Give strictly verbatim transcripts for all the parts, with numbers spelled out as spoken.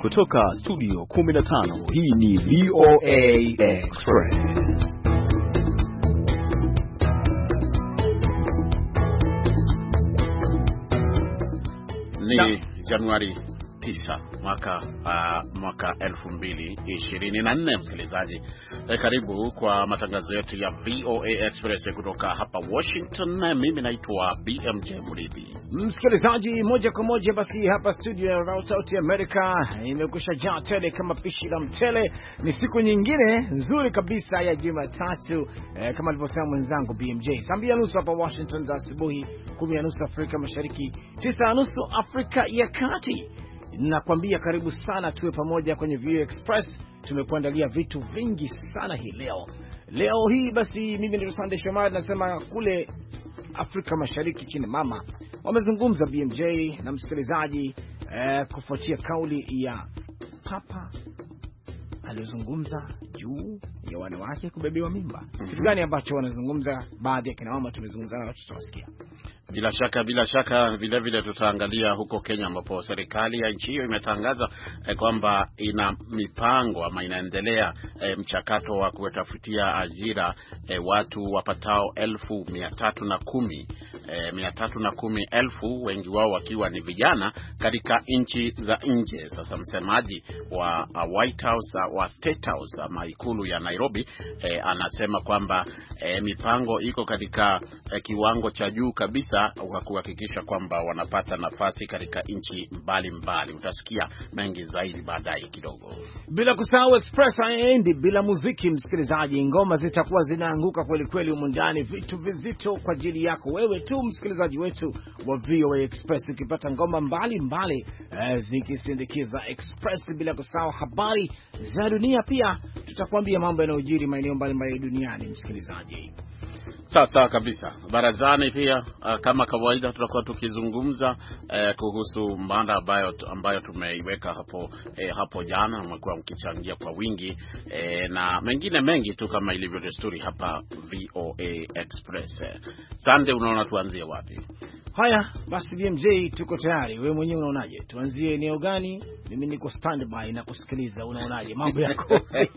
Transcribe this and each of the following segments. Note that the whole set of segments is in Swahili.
Kutoka studio kumi na tano, hii ni V O A Express. Ni Januari tisa mwaka uh, mwaka elfu mbili ishirini na nne. Msikilizaji, e, karibu kwa matangazo yetu ya V O A Express kutoka hapa Washington. Mimi naitwa B M J Murithi. Msikilizaji, moja kwa moja basi hapa studio ya Sauti America imekusha jaa tele kama pishi la mtele. Ni siku nyingine nzuri kabisa ya Jumatatu, eh, kama alivyosema mwenzangu B M J. Saa mbili na nusu hapa Washington za asubuhi, kumi na nusu Afrika Mashariki, tisa na nusu Afrika ya Kati. Nakwambia karibu sana, tuwe pamoja kwenye V O A Express. Tumekuandalia vitu vingi sana hii leo. Leo hii basi mimi ndio Sunday Shomari nasema kule Afrika Mashariki chini mama wamezungumza B M J na msikilizaji eh, kufuatia kauli ya Papa alizungumza juu ya wanawake kubebewa mimba. Mm-hmm. Kitu gani ambacho wanazungumza baadhi ya kina mama tumezungumza na tutawasikia. Bila shaka bila shaka vile vile tutaangalia huko Kenya ambapo serikali ya nchi hiyo imetangaza eh, kwamba ina mipango ama inaendelea eh, mchakato wa kutafutia ajira eh, watu wapatao elfu mia tatu na kumi eh, mia tatu na kumi elfu, wengi wao wakiwa ni vijana katika nchi za nje. Sasa msemaji wa uh, White House uh, wa State House ama ikulu ya Nairobi eh, anasema kwamba eh, mipango iko katika eh, kiwango cha juu kabisa kwa kuhakikisha kwamba wanapata nafasi katika nchi mbalimbali. Utasikia mengi zaidi baadaye kidogo. Bila kusahau Express haendi bila muziki, msikilizaji. Ngoma zitakuwa zinaanguka kweli kweli humu ndani, vitu vizito kwa ajili yako wewe tu msikilizaji wetu wa V O A Express, ukipata ngoma mbalimbali eh, zikisindikiza Express. Bila kusahau habari za dunia pia, tutakwambia mambo yanayojiri maeneo mbalimbali duniani, msikilizaji. Sasa kabisa barazani pia uh, kama kawaida tutakuwa tukizungumza uh, kuhusu mada ambayo ambayo tumeiweka hapo eh, hapo jana. Mmekuwa mkichangia kwa wingi eh, na mengine mengi tu kama ilivyo desturi hapa V O A Express. Sunday, unaona tuanzie wapi? Haya basi B M J, tuko tayari. Wewe mwenyewe unaonaje? Tuanzie eneo gani? Mimi niko standby na kusikiliza. Unaonaje mambo yako?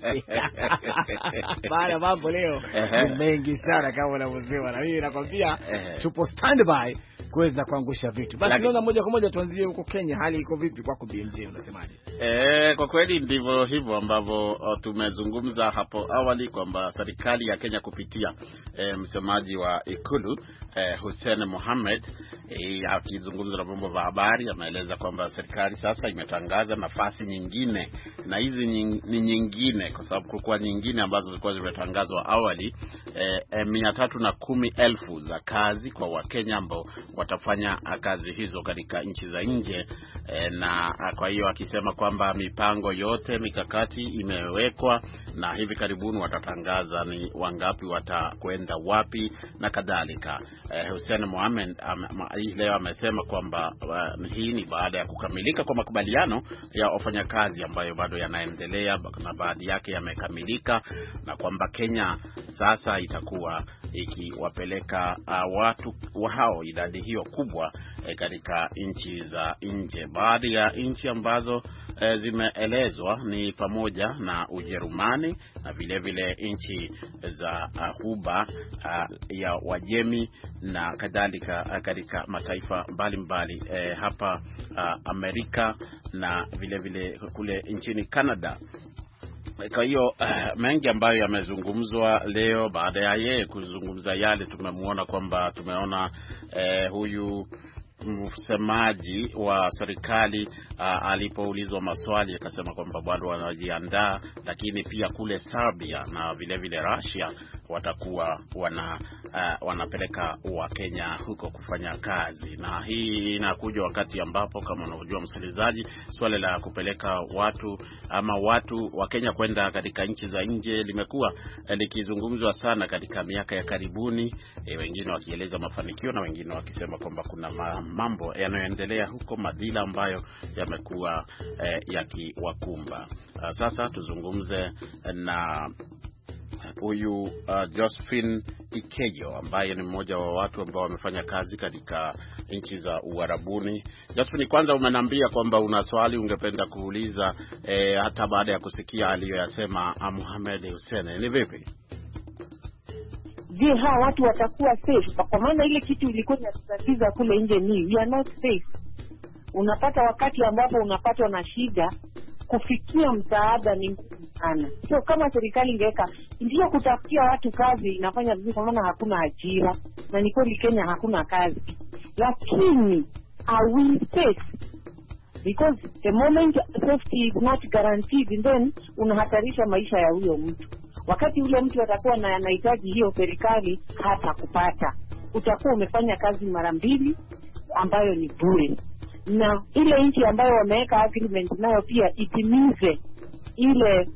Baada mambo leo ni mengi sana kama unavyosema, na mimi nakwambia tupo standby kuweza kuangusha vitu. Basi naona moja kwa moja tuanzie huko Kenya. Hali iko vipi kwako B M J, unasemaje? Eh, kwa kweli ndivyo hivyo ambavyo tumezungumza hapo awali kwamba serikali ya Kenya kupitia eh, msemaji wa ikulu eh, Hussein Mohamed eh, akizungumza na vyombo vya habari ameeleza kwamba serikali sasa imetangaza nafasi nyingine, na hizi ni nyingine kwa sababu kulikuwa nyingine ambazo zilikuwa zimetangazwa awali eh, eh, mia tatu na kumi elfu za kazi kwa Wakenya ambao watafanya kazi hizo katika nchi za nje eh, na kwa hiyo akisema kwamba mipango yote mikakati imewekwa na hivi karibuni watatangaza ni wangapi watakwenda wapi na kadhalika. Eh, Hussein Mohamed am, leo amesema kwamba uh, hii ni baada ya kukamilika kwa makubaliano ya wafanyakazi ambayo bado yanaendelea na baadhi yake yamekamilika, na kwamba Kenya sasa itakuwa ikiwapeleka uh, watu hao idadi hiyo kubwa eh, katika nchi za nje. Baadhi ya nchi ambazo eh, zimeelezwa ni pamoja na Ujerumani na vile vile nchi za Ghuba uh, ya Wajemi na kadhalika uh, katika mataifa mbalimbali eh, hapa uh, Amerika na vile vile kule nchini Canada. Kwa hiyo uh, mengi ambayo yamezungumzwa leo. Baada ya yeye kuzungumza yale, tumemuona kwamba tumeona uh, huyu msemaji wa serikali uh, alipoulizwa maswali akasema kwamba bado wanajiandaa, lakini pia kule Serbia na vile vile Russia watakuwa wana uh, wanapeleka wa Kenya huko kufanya kazi. Na hii inakuja wakati ambapo kama unavyojua msikilizaji, swala la kupeleka watu ama watu wa Kenya kwenda katika nchi za nje limekuwa likizungumzwa sana katika miaka ya karibuni, e, wengine wakieleza mafanikio na wengine wakisema kwamba kuna mambo yanayoendelea huko, madhila ambayo yamekuwa eh, yakiwakumba. Uh, sasa tuzungumze na huyu uh, Josephine Ikejo ambaye ni mmoja wa watu ambao wamefanya kazi katika nchi za Uarabuni. Jasmine, kwanza umenambia kwamba una swali ungependa kuuliza eh, hata baada ya kusikia aliyoyasema Mohamed Hussein. Ni vipi? Je, hawa watu watakuwa safe? Kwa maana ile kitu ilikuwa inatatiza kule nje ni we are not safe. Unapata wakati ambapo unapatwa na shida, kufikia msaada ni ngumu sana. So kama serikali ingeweka ndio kutafutia watu kazi, inafanya vizuri, kwa maana hakuna ajira na ni kweli Kenya hakuna kazi. Lakini are we safe? Because the moment safety is not guaranteed, then unahatarisha maisha ya huyo mtu. Wakati ule mtu atakuwa na anahitaji hiyo, serikali hata kupata, utakuwa umefanya kazi mara mbili ambayo ni bure. Na ile nchi ambayo wameweka agreement nayo pia itimize ile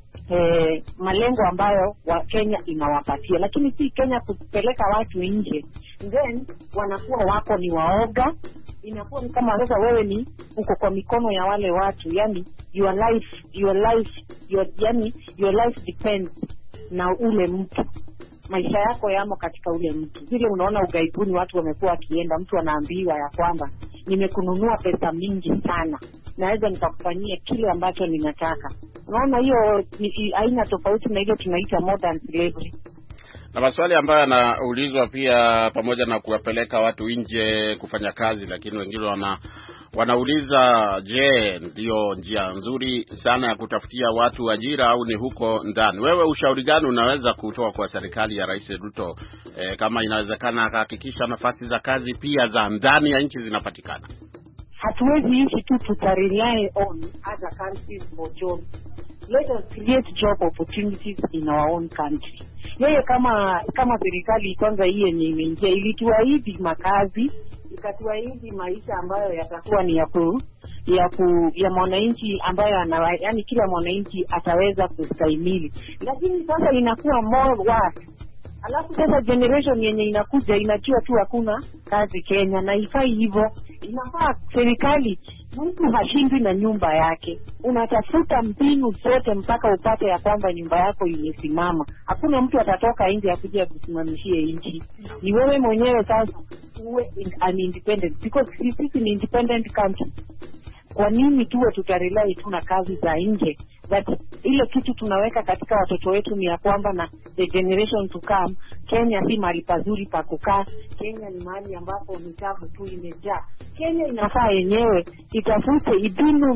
eh, malengo ambayo wa Kenya inawapatia. Lakini si Kenya kupeleka watu nje, then wanakuwa wako ni waoga. Inakuwa ni kama sasa wewe ni uko kwa mikono ya wale watu, yani your life your life your yani your life depends na ule mtu, maisha yako yamo katika ule mtu. Vile unaona ugaibuni watu wamekuwa kienda, mtu anaambiwa ya kwamba nimekununua pesa mingi sana, naweza nikakufanyia kile ambacho ninataka. Unaona hiyo aina tofauti na ile tunaita modern slavery. Na maswali ambayo yanaulizwa pia, pamoja na kuwapeleka watu nje kufanya kazi, lakini wengine wana wanauliza, je, ndio njia nzuri sana ya kutafutia watu ajira au ni huko ndani? Wewe ushauri gani unaweza kutoa kwa serikali ya Rais Ruto eh, kama inawezekana hakikisha nafasi za kazi pia za ndani ya nchi zinapatikana? Hatuwezi ishi tu tutarely on other countries for jobs. Let us create job opportunities in our own country. Yeye kama kama serikali kwanza hii yenye imeingia ilituahidi makazi, ikatuahidi maisha ambayo yatakuwa ni ya ku, ya ku, ya mwananchi ambayo ana, yani kila mwananchi ataweza kustahimili. Lakini sasa inakuwa more work. Alafu sasa generation yenye inakuja inajua tu hakuna kazi Kenya, na ifai hivyo. Inafaa serikali, mtu hashindwi na nyumba yake, unatafuta mbinu zote mpaka upate ya kwamba nyumba yako imesimama. Hakuna mtu atatoka nje akuje kusimamishie nchi. Ni wewe mwenyewe sasa uwe an independent, because sisi ni independent country. Kwa nini tuwe tutarelai tu na kazi za nje? That ile kitu tunaweka katika watoto wetu ni ya kwamba na the generation to come, Kenya si mahali pazuri pa kukaa. Kenya ni mahali ambapo mitabu tu imejaa. Kenya inafaa yenyewe itafute ibinu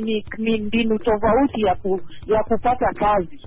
mbinu tofauti ya, ku, ya kupata kazi.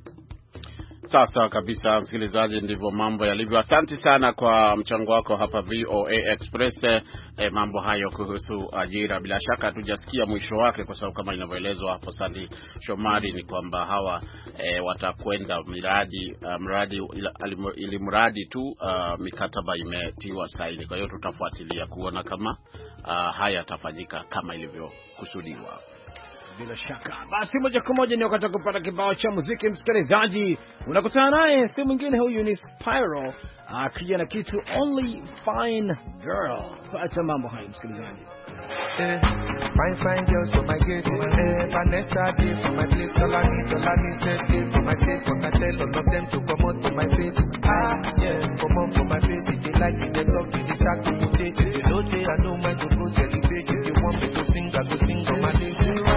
Sasa kabisa, msikilizaji, ndivyo mambo yalivyo. Asante sana kwa mchango wako hapa V O A Express. E, mambo hayo kuhusu ajira bila shaka hatujasikia mwisho wake, kwa sababu kama inavyoelezwa hapo Sandy Shomari ni kwamba hawa e, watakwenda miradi uh, mradi ili mradi tu uh, mikataba imetiwa saini. Kwa hiyo tutafuatilia kuona kama uh, haya yatafanyika kama ilivyokusudiwa. Bila shaka. Basi moja kwa moja ni wakati kupata kibao cha muziki, msikilizaji. Unakutana naye si mwingine, huyu ni Spyro akija na kitu Only Fine Girl. Pata mambo hayo msikilizaji. Eh, fine fine girls for my girls, eh, Vanessa D for my place, Solani, Solani said D for my face, for I tell all of them to come out to my face. Ah, yeah, come on for my face, if you like it, they talk to the track to today. If you don't say I don't mind to go celebrate, if you want me to sing, I go sing on my day.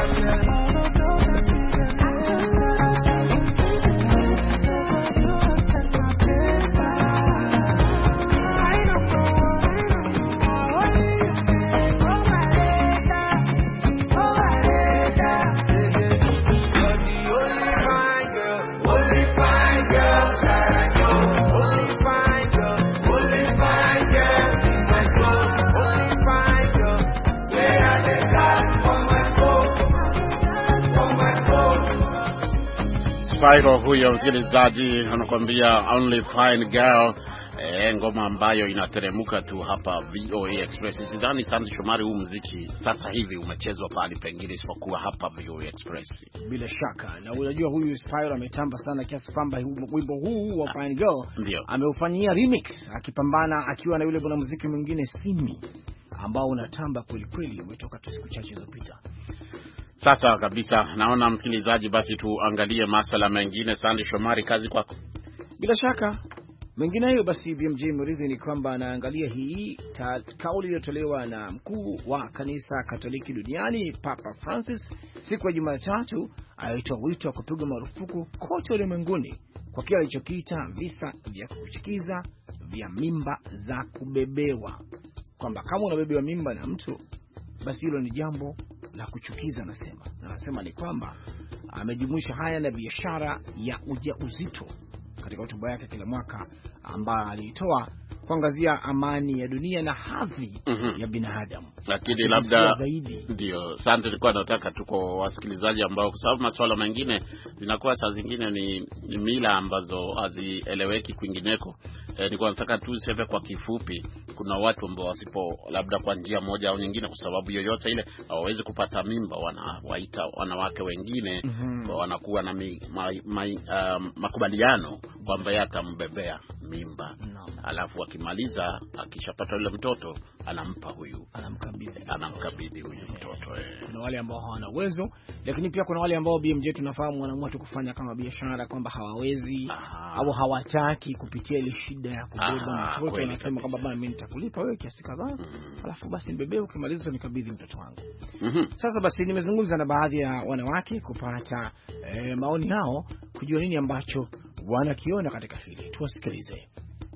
Spyro huyo msikilizaji anakuambia Only Fine Girl, e, ngoma ambayo inateremuka tu hapa V O A Express. Sidhani Sandy Shomari huu muziki sasa hivi umechezwa pale pengine isipokuwa hapa V O A Express. Bila shaka. Na unajua huyu Spyro ametamba sana kiasi kwamba wimbo huu wa Fine Girl ameufanyia remix akipambana akiwa na yule bwana muziki mwingine Simi ambao unatamba kweli kweli, umetoka tu siku chache zilizopita. Sasa kabisa, naona msikilizaji, basi tuangalie masuala mengine. Sandy Shomari, kazi kwako. Bila shaka. Mengineyo basi B M J Murithi ni kwamba anaangalia hii ta, kauli iliyotolewa na mkuu wa kanisa Katoliki duniani Papa Francis siku ya Jumatatu, alitoa wito wa kupiga marufuku kote ulimwenguni kwa kile alichokiita visa vya kuchukiza vya mimba za kubebewa, kwamba kama unabebewa mimba na mtu basi hilo ni jambo la kuchukiza. Anasema na anasema ni kwamba amejumuisha haya na biashara ya ujauzito katika hotuba yake kila mwaka ambayo alitoa kuangazia amani ya dunia na hadhi mm -hmm. ya binadamu. Lakini labda ndio sasa nilikuwa nataka tuko wasikilizaji ambao, kwa sababu masuala mengine zinakuwa saa zingine ni, ni mila ambazo hazieleweki kwingineko. E, nilikuwa nataka tu sema kwa kifupi, kuna watu ambao wasipo labda kwa njia moja au nyingine, kwa sababu yoyote ile hawawezi kupata mimba, wanawaita wanawake wengine mm -hmm. wanakuwa na mi, ma, ma, uh, makubaliano kwamba yatambebea mimba no. Alafu akimaliza, akishapata yule mtoto anampa huyu, anamkabidhi anamkabidhi huyu mtoto eh. Kuna wale ambao hawana uwezo, lakini pia kuna wale ambao B M J tunafahamu wanaamua tu kufanya kama biashara, kwamba hawawezi Aha. au hawataki kupitia ile shida ya kubeba mtoto. Anasema kwamba bana, mimi nitakulipa wewe kiasi kadhaa mm. alafu basi mbebee, ukimaliza nikabidhi mtoto wangu mm -hmm. Sasa basi nimezungumza na baadhi ya wanawake kupata eh, maoni yao, kujua nini ambacho wanakiona katika hili. Tuwasikilize.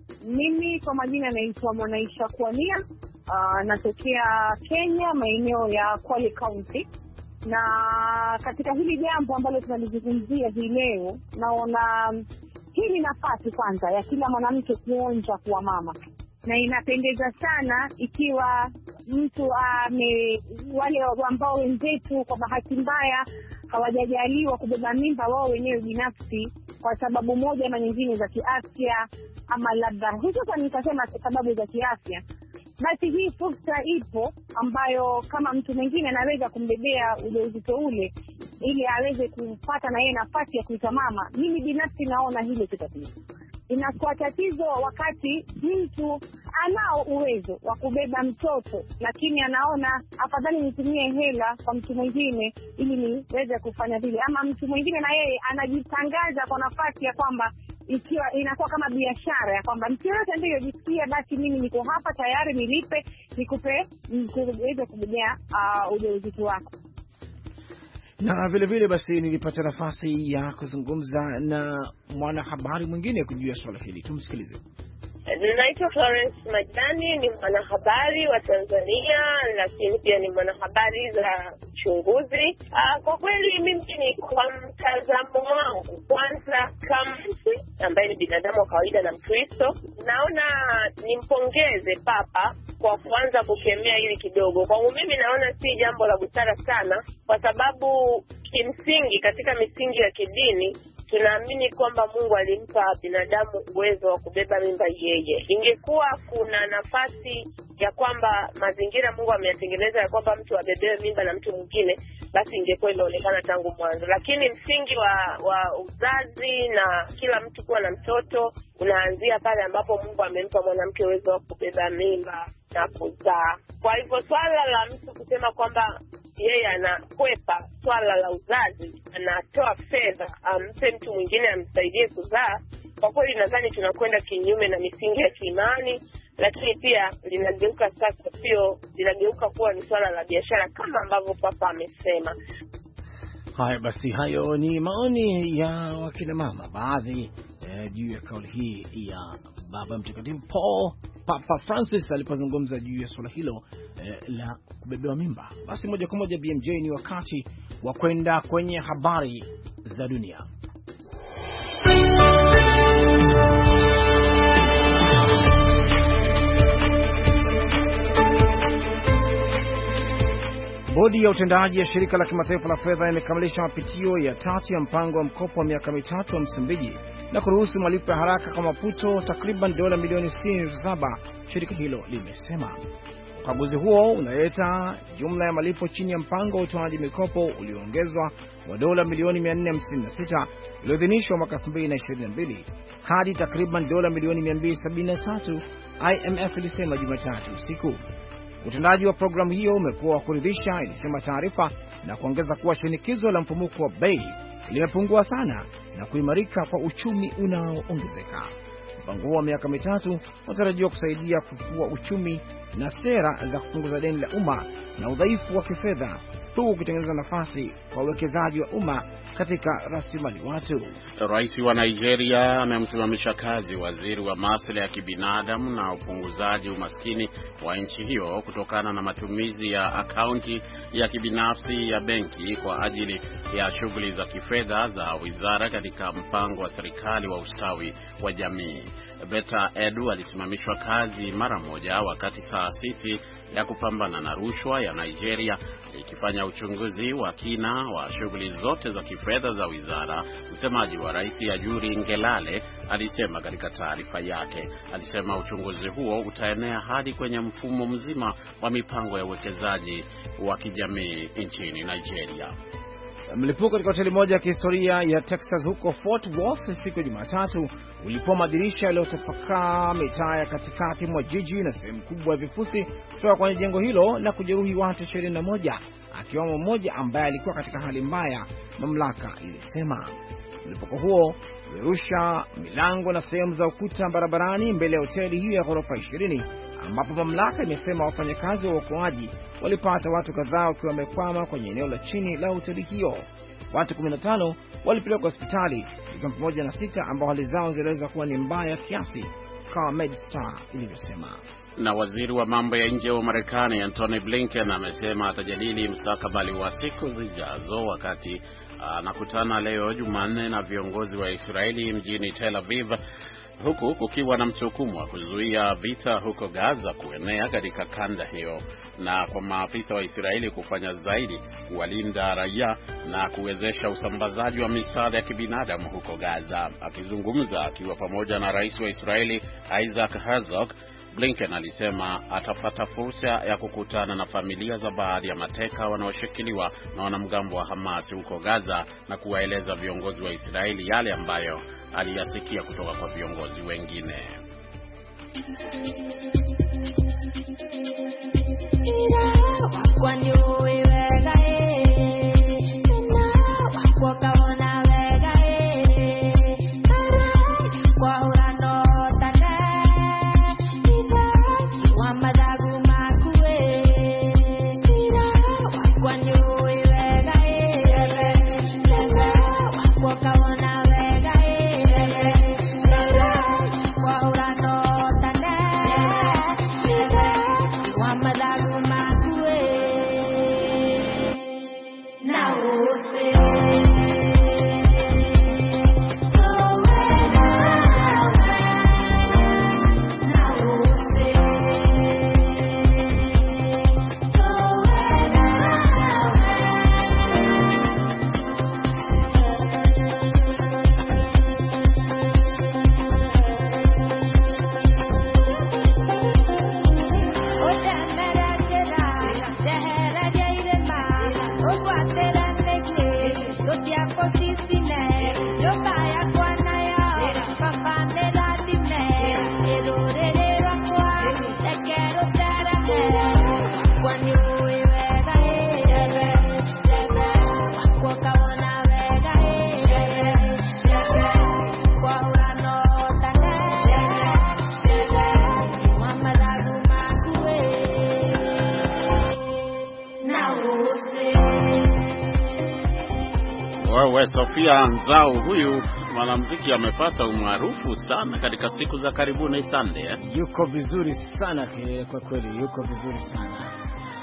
Mimi kwa majina naitwa Mwanaisha Kuania, uh, natokea Kenya, maeneo ya Kwale County, na katika hili jambo ambalo tunalizungumzia hii leo, naona hii ni nafasi kwanza ya kila mwanamke kuonja kuwa mama, na inapendeza sana ikiwa mtu ame wale ambao wenzetu kwa bahati mbaya hawajajaliwa kubeba mimba wao wenyewe binafsi kwa sababu moja ama nyingine za kiafya, ama labda hizo kwa nikasema sababu za kiafya, basi hii fursa ipo ambayo kama mtu mwingine anaweza kumbebea ujauzito ule ili aweze kupata na yeye nafasi ya kuita mama. Mimi binafsi naona hilo tatizo. Inakuwa tatizo wakati mtu anao uwezo wa kubeba mtoto, lakini anaona afadhali nitumie hela kwa mtu mwingine ili niweze kufanya vile, ama mtu mwingine na yeye anajitangaza kwa nafasi ya kwamba ikiwa inakuwa kama biashara ya kwamba mtu yote ndio jisikia, basi mimi niko hapa tayari nilipe nikupe niweze kubebea uh, ujauzito wako. Na vile vile basi nilipata nafasi ya kuzungumza na mwanahabari mwingine kujua swala hili. Tumsikilize. Ninaitwa Florence Majani, ni mwanahabari wa Tanzania, lakini pia ni mwanahabari za uchunguzi. Kwa kweli mimi ni kwa mtazamo wangu, kwanza kama mtu ambaye ni binadamu wa kawaida na Mkristo, naona nimpongeze Papa kwa kuanza kukemea hili kidogo. Kwangu mimi naona si jambo la busara sana, kwa sababu kimsingi katika misingi ya kidini tunaamini kwamba Mungu alimpa binadamu uwezo wa kubeba mimba yeye. Ingekuwa kuna nafasi ya kwamba mazingira Mungu ameyatengeneza ya kwamba mtu abebewe mimba na mtu mwingine, basi ingekuwa inaonekana tangu mwanzo. Lakini msingi wa, wa uzazi na kila mtu kuwa na mtoto unaanzia pale ambapo Mungu amempa mwanamke uwezo wa kubeba mimba na kuzaa. Kwa hivyo swala la mtu kusema kwamba yeye anakwepa swala la uzazi, anatoa fedha ampe mtu mwingine amsaidie kuzaa, kwa kweli nadhani tunakwenda kinyume na misingi ya kiimani, lakini pia linageuka sasa sio linageuka kuwa ni swala la biashara kama ambavyo Papa amesema. Haya basi, hayo ni maoni ya wakina mama baadhi eh, juu ya kauli hii ya Baba Mtakatifu Paul Papa Francis alipozungumza juu ya swala hilo eh, la kubebewa mimba. Basi moja kwa moja B M J, ni wakati wa kwenda kwenye habari za dunia. Bodi ya utendaji ya shirika la kimataifa la fedha imekamilisha mapitio ya tatu ya mpango wa mkopo wa miaka mitatu wa Msumbiji na kuruhusu malipo ya haraka kwa Maputo takriban dola milioni sitini na saba, shirika hilo limesema. Ukaguzi huo unaleta jumla ya malipo chini ya mpango wa utoaji mikopo ulioongezwa wa dola milioni mia nne hamsini na sita ulioidhinishwa mwaka elfu mbili na ishirini na mbili hadi takriban dola milioni mia mbili sabini na tatu, I M F ilisema Jumatatu usiku. Utendaji wa programu hiyo umekuwa wa kuridhisha, ilisema taarifa, na kuongeza kuwa shinikizo la mfumuko wa bei limepungua sana na kuimarika kwa uchumi unaoongezeka. Mpango huo wa miaka mitatu unatarajiwa kusaidia kufufua uchumi na sera za kupunguza deni la umma na udhaifu wa kifedha, huku kutengeneza nafasi kwa uwekezaji wa umma katika rasilimali watu. Rais wa Nigeria amemsimamisha kazi waziri wa masuala ya kibinadamu na upunguzaji umaskini wa nchi hiyo kutokana na matumizi ya akaunti ya kibinafsi ya benki kwa ajili ya shughuli za kifedha za wizara katika mpango wa serikali wa ustawi wa jamii. Beta Edu alisimamishwa kazi mara moja wakati taasisi ya kupambana na rushwa ya Nigeria ikifanya uchunguzi wa kina wa shughuli zote za kifedha za wizara. Msemaji wa rais Ajuri Ngelale alisema katika taarifa yake, alisema uchunguzi huo utaenea hadi kwenye mfumo mzima wa mipango ya uwekezaji wa kijamii nchini Nigeria. Mlipuko katika hoteli moja ya kihistoria ya Texas huko Fort Worth siku ya Jumatatu ulipoa madirisha yaliyotapakaa mitaa ya katikati mwa jiji na sehemu kubwa ya vifusi kutoka kwenye jengo hilo na kujeruhi watu ishirini na moja, akiwemo mmoja ambaye alikuwa katika hali mbaya, mamlaka ilisema. Mlipuko huo ulirusha milango na sehemu za ukuta barabarani mbele ya hoteli hiyo ya ghorofa ishirini, ambapo mamlaka imesema wafanyakazi wa uokoaji walipata watu kadhaa wakiwa wamekwama kwenye eneo la chini la hoteli hiyo. Watu kumi na tano walipelekwa hospitali, ikiwa pamoja na sita ambao hali zao ziliweza kuwa ni mbaya kiasi, kama MedStar ilivyosema. Na waziri wa mambo ya nje wa Marekani Antony Blinken amesema atajadili mustakabali wa siku zijazo wakati anakutana leo Jumanne na viongozi wa Israeli mjini Tel Aviv, huku kukiwa na msukumo wa kuzuia vita huko Gaza kuenea katika kanda hiyo na kwa maafisa wa Israeli kufanya zaidi kuwalinda raia na kuwezesha usambazaji wa misaada ya kibinadamu huko Gaza. Akizungumza akiwa pamoja na rais wa Israeli Isaac Herzog, Blinken alisema atapata fursa ya kukutana na familia za baadhi ya mateka wanaoshikiliwa na wanamgambo wa Hamas huko Gaza na kuwaeleza viongozi wa Israeli yale ambayo aliyasikia kutoka kwa viongozi wengine. Wewe Sofia Nzau, huyu mwanamuziki amepata umaarufu sana katika siku za karibuni Sunday, eh? Yuko vizuri sana kwa kweli, yuko vizuri sana.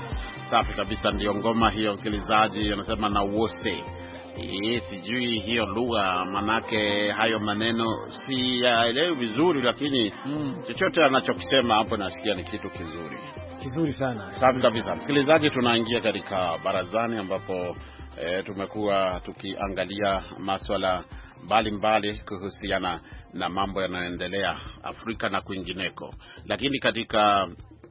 Safi kabisa, ndio ngoma hiyo msikilizaji, anasema na wose. Eh, sijui hiyo lugha manake hayo maneno si yaelewi vizuri, lakini mm. chochote anachokisema hapo nasikia ni kitu kizuri. Kizuri sana. Safi kabisa. Msikilizaji, tunaingia katika barazani ambapo E, tumekuwa tukiangalia masuala mbalimbali kuhusiana na mambo yanayoendelea Afrika na kwingineko. Lakini katika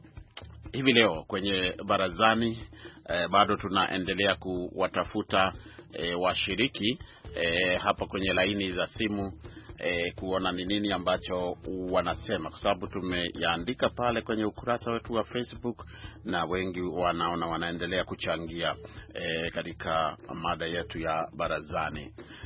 hivi leo kwenye barazani e, bado tunaendelea kuwatafuta e, washiriki e, hapa kwenye laini za simu e, kuona ni nini ambacho wanasema, kwa sababu tumeyaandika pale kwenye ukurasa wetu wa Facebook na wengi wanaona wanaendelea kuchangia e, katika mada yetu ya barazani.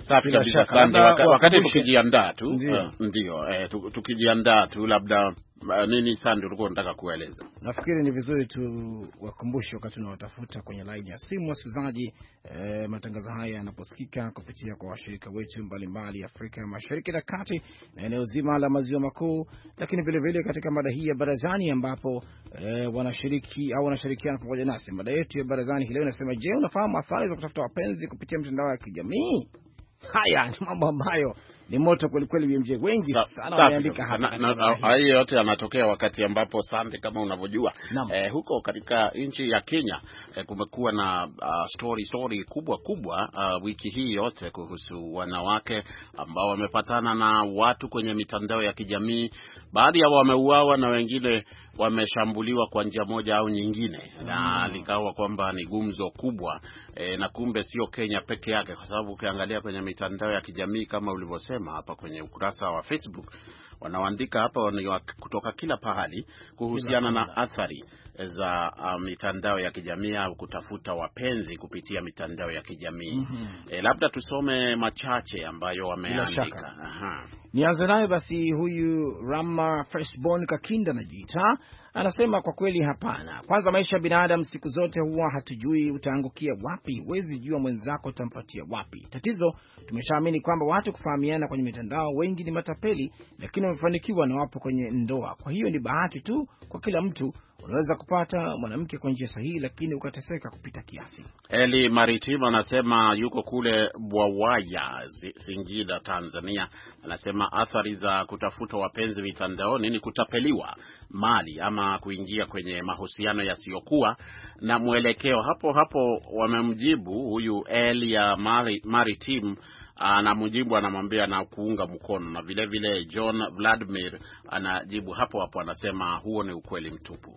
Safi kabisa Sande, waka, wakati tukijiandaa tu uh, ndio eh, tukijiandaa tu labda uh, nini Sande ulikuwa unataka kueleza? Nafikiri ni vizuri tu wakumbushe wakati tunawatafuta kwenye line ya simu wasikilizaji, eh, matangazo haya yanaposikika kupitia kwa washirika wetu mbalimbali Afrika ya Mashariki na Kati na eneo zima la Maziwa Makuu, lakini vile vile katika mada hii ya barazani ambapo eh, wanashiriki au wanashirikiana pamoja nasi. Mada yetu ya barazani leo inasema, je, unafahamu athari za kutafuta wapenzi kupitia mitandao ya kijamii? Haya ni mambo ambayo ni moto kweli kweli, B M J wengi sana wameandika hapa. Haya yote yanatokea wakati ambapo Sande, kama unavyojua eh, huko katika nchi ya Kenya eh, kumekuwa na uh, story story kubwa kubwa uh, wiki hii yote kuhusu wanawake ambao wamepatana na watu kwenye mitandao ya kijamii. Baadhi yao wameuawa na wengine wameshambuliwa kwa njia moja au nyingine, mm. na likawa kwamba ni gumzo kubwa eh, na kumbe sio Kenya peke yake, kwa sababu ukiangalia kwenye mitandao ya kijamii kama ulivyosema hapa kwenye ukurasa wa Facebook, wanaandika hapa ni kutoka kila pahali kuhusiana na athari za uh, mitandao ya kijamii au kutafuta wapenzi kupitia mitandao ya kijamii. Mm-hmm. E, labda tusome machache ambayo wameandika. Aha. Nianze naye basi, huyu Rama Freshborn Kakinda najiita, anasema kwa kweli hapana. Kwanza maisha ya binadamu siku zote huwa hatujui utaangukia wapi, huwezi jua mwenzako utampatia wapi. Tatizo tumeshaamini kwamba watu kufahamiana kwenye mitandao wengi ni matapeli, lakini wamefanikiwa na wapo kwenye ndoa. Kwa hiyo ni bahati tu kwa kila mtu. Unaweza kupata mwanamke kwa njia sahihi lakini ukateseka kupita kiasi. Eli Maritima anasema yuko kule Bwawaya, Singida, Tanzania. Anasema athari za kutafuta wapenzi mitandaoni ni kutapeliwa mali ama kuingia kwenye mahusiano yasiyokuwa na mwelekeo. Hapo hapo wamemjibu huyu Eli ya Maritim, anamjibu anamwambia na kuunga mkono, na vile vile John Vladimir anajibu hapo hapo, anasema huo ni ukweli mtupu.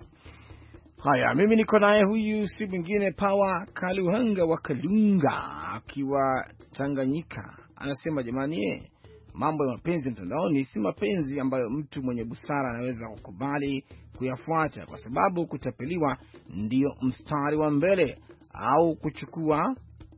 Haya, mimi niko naye huyu si mwingine Power Kaluhanga wa Kalunga akiwa Tanganyika. Anasema jamani, mambo ya mapenzi mtandaoni si mapenzi ambayo mtu mwenye busara anaweza kukubali kuyafuata, kwa sababu kutapeliwa ndio mstari wa mbele au kuchukua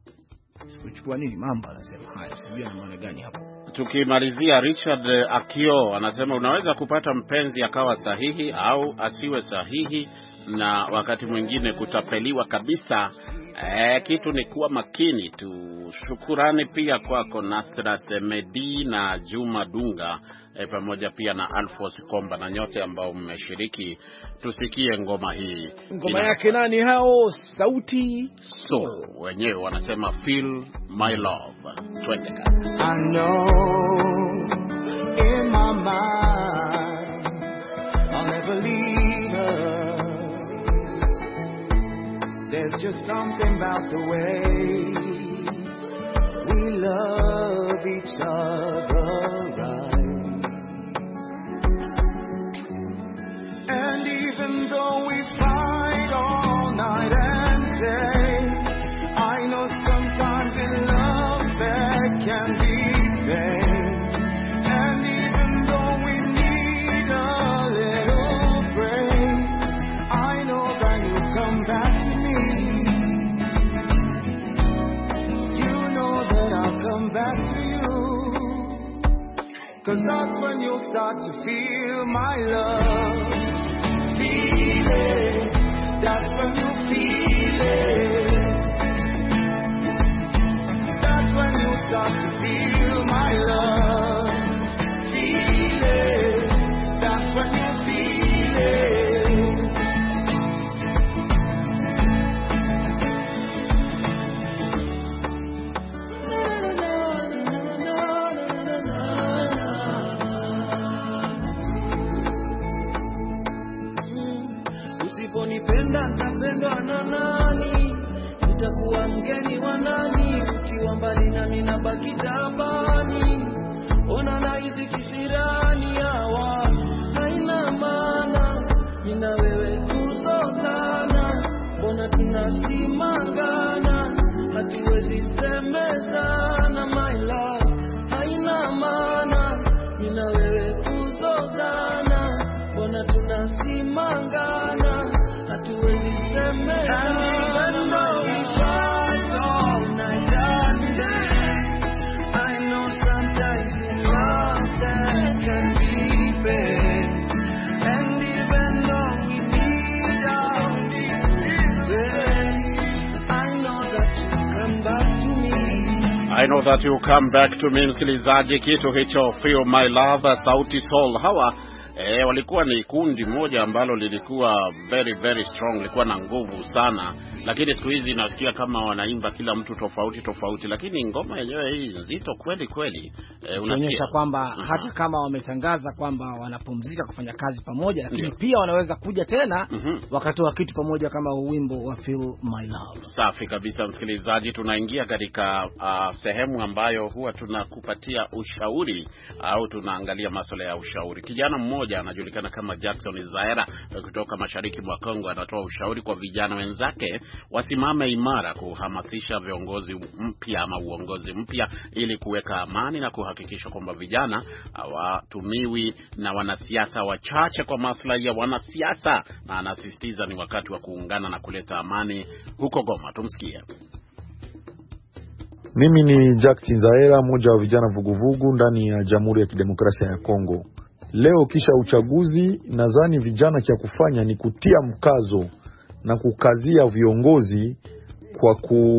kuchukua nini mambo. Anasema haya, sijui na maana gani hapo. Tukimalizia, Richard Akio anasema unaweza kupata mpenzi akawa sahihi au asiwe sahihi, na wakati mwingine kutapeliwa kabisa. E, kitu ni kuwa makini tu. Shukurani pia kwako Nasra Semedi na Juma Dunga, e, pamoja pia na Alfos Komba na nyote ambao mmeshiriki. Tusikie ngoma hii. Ngoma yake nani hao? Sauti So wenyewe wanasema Feel My Love. Twende kazi. I know in my mind I'll never leave her. There's just something about the way we love each other right. And even though we fight all night and day, I know sometimes in love there can be pain. And even though we need a little break, I know that you'll come back to me. You know that I'll come back to you. Cause that's when you'll start to feel my love. Feel it. That's when you feel it. That's when you'll start to feel my love. Feel it. That's when you feel it. Usiponipenda nitapendwa na nani? Nitakuwa mgeni wa nani? Ukiwa mbali nami nabaki tabani. Ona na hizi kisirani hawa haina maana. Mimi na wewe tuzo sana, mbona tunasimangana? Hatuwezi semezana my love, haina maana. Mimi na wewe tuzo sana, mbona tunasimangana? Hatuwezi semezana. And even though we fight all night and day, I I know that you come back to me, msikilizaji. Kitu hicho Feel My Love, Sauti Sol. Hawa eh, walikuwa ni kundi moja ambalo lilikuwa very very strong, lilikuwa na nguvu sana, lakini siku hizi nasikia kama wanaimba kila mtu tofauti tofauti, lakini ngoma yenyewe hii nzito kweli kweli. Eh, unaonyesha kwamba uh-huh. hata kama wametangaza kwamba wanapumzika kufanya kazi pamoja, lakini yeah. pia wanaweza kuja tena uh-huh. wakatoa kitu pamoja kama wimbo wa Feel My Love. Safi kabisa, msikilizaji. Tunaingia katika uh, sehemu ambayo huwa tunakupatia ushauri au tunaangalia masuala ya ushauri. Kijana mmoja anajulikana kama Jackson Zaera kutoka mashariki mwa Kongo anatoa ushauri kwa vijana wenzake wasimame imara kuhamasisha viongozi mpya ama uongozi mpya ili kuweka amani na kuhakikisha kwamba vijana hawatumiwi na wanasiasa wachache kwa maslahi ya wanasiasa, na anasisitiza ni wakati wa kuungana na kuleta amani huko Goma. Tumsikie. Mimi ni Jackson Zaera, mmoja wa vijana vuguvugu ndani ya Jamhuri ya Kidemokrasia ya Kongo. Leo kisha uchaguzi, nadhani vijana cha kufanya ni kutia mkazo na kukazia viongozi kwa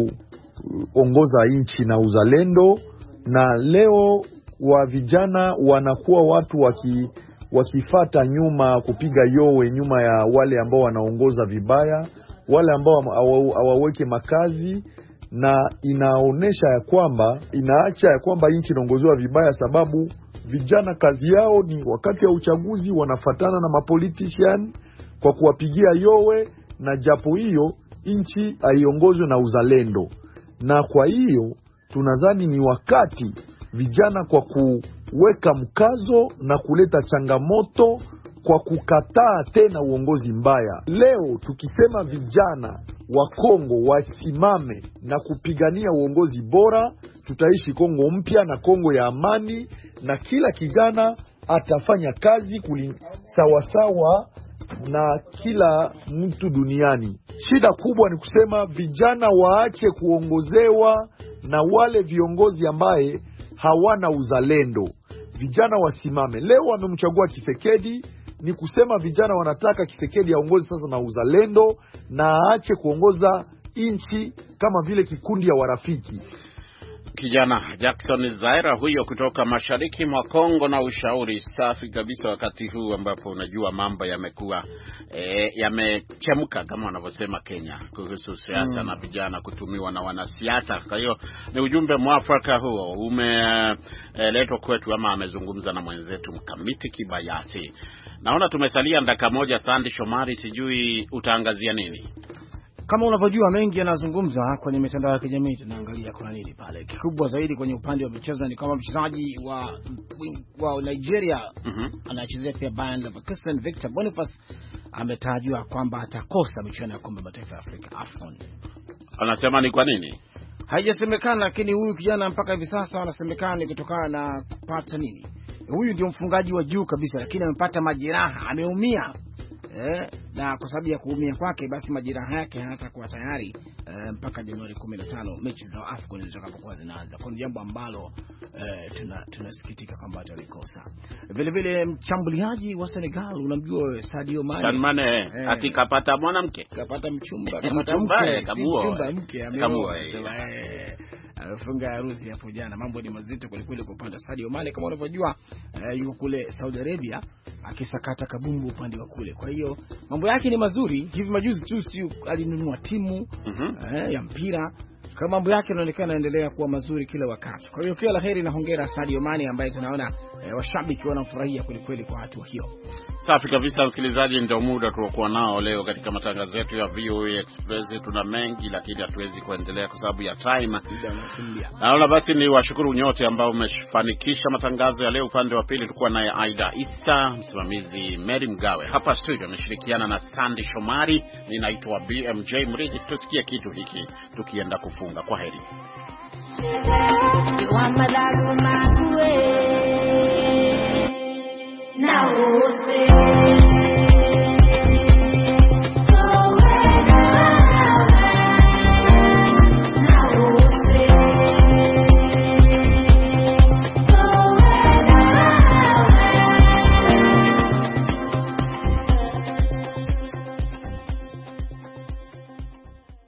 kuongoza nchi na uzalendo. Na leo wa vijana wanakuwa watu waki, wakifata nyuma, kupiga yowe nyuma ya wale ambao wanaongoza vibaya, wale ambao hawaweke makazi, na inaonesha ya kwamba inaacha ya kwamba nchi inaongozewa vibaya, sababu vijana kazi yao ni wakati ya uchaguzi wanafatana na mapolitician kwa kuwapigia yowe, na japo hiyo nchi haiongozwe na uzalendo. Na kwa hiyo tunadhani ni wakati vijana kwa kuweka mkazo na kuleta changamoto kwa kukataa tena uongozi mbaya. Leo tukisema vijana wa Kongo wasimame na kupigania uongozi bora, tutaishi Kongo mpya na Kongo ya amani, na kila kijana atafanya kazi kulingana sawa sawa na kila mtu duniani. Shida kubwa ni kusema vijana waache kuongozewa na wale viongozi ambaye hawana uzalendo. Vijana wasimame. Leo wamemchagua Tshisekedi, ni kusema vijana wanataka Tshisekedi aongoze sasa na uzalendo, na aache kuongoza nchi kama vile kikundi ya warafiki. Kijana Jackson Zaera huyo kutoka mashariki mwa Kongo, na ushauri safi kabisa wakati huu ambapo unajua mambo yamekuwa e, yamechemka kama wanavyosema Kenya kuhusu siasa mm. na vijana kutumiwa na wanasiasa. Kwa hiyo ni ujumbe mwafaka huo umeletwa e, kwetu, ama amezungumza na mwenzetu Mkamiti Kibayasi. Naona tumesalia dakika moja. Sandy Shomari, sijui utaangazia nini? Kama unavyojua mengi yanazungumza kwenye mitandao ya kijamii, tunaangalia kwa nini pale. Kikubwa zaidi kwenye upande wa michezo ni kama mchezaji wa wa Nigeria mm-hmm. anachezea pia Bayern Leverkusen, Victor Boniface ametajwa kwamba atakosa michuano ya kombe mataifa ya Afrika AFCON. Anasema ni kwa nini? Haijasemekana, lakini huyu kijana mpaka hivi sasa anasemekana ni kutokana na kupata nini. Huyu ndio mfungaji wa juu kabisa, lakini amepata majeraha, ameumia. Eh, na kwa sababu ya kuumia kwake basi majeraha yake hayatakuwa tayari eh, mpaka Januari kumi na tano mechi za AFCON zitakapokuwa zinaanza. Kwa jambo ambalo eh, tuna tunasikitika kwamba atalikosa. Vile vile mchambuliaji wa Senegal, unamjua Sadio Mane. Sadio Mane eh, ati kapata mwanamke, kapata mchumba, kapata mke, mchumba mke ameoa. Amefunga harusi hapo jana. Mambo ni mazito kweli kweli kwa upande wa Sadio Mane. Kama unavyojua uh, yuko kule Saudi Arabia akisakata kabumbu upande wa kule. Kwa hiyo mambo yake ni mazuri. Hivi majuzi tu si alinunua timu mm-hmm. uh, ya mpira. Kwa mambo yake yanaonekana yanaendelea kuwa mazuri kila wakati. Kwa hiyo kila laheri na hongera Sadio Mane ambaye tunaona eh, washabiki wanafurahia kweli kweli kwa hatua hiyo. Safi kabisa, msikilizaji, ndio muda tuliokuwa nao leo katika matangazo yetu ya V O A Express. Tuna mengi lakini hatuwezi kuendelea kwa sababu ya time. Naona basi ni washukuru nyote ambao umefanikisha matangazo ya leo. Upande wa pili tulikuwa naye Aida Isa, msimamizi Mary Mgawe. Hapa studio nimeshirikiana na Sandy Shomari, ninaitwa B M J Mridhi. Tusikie kitu hiki tukienda kufunga. Kwa heri. Now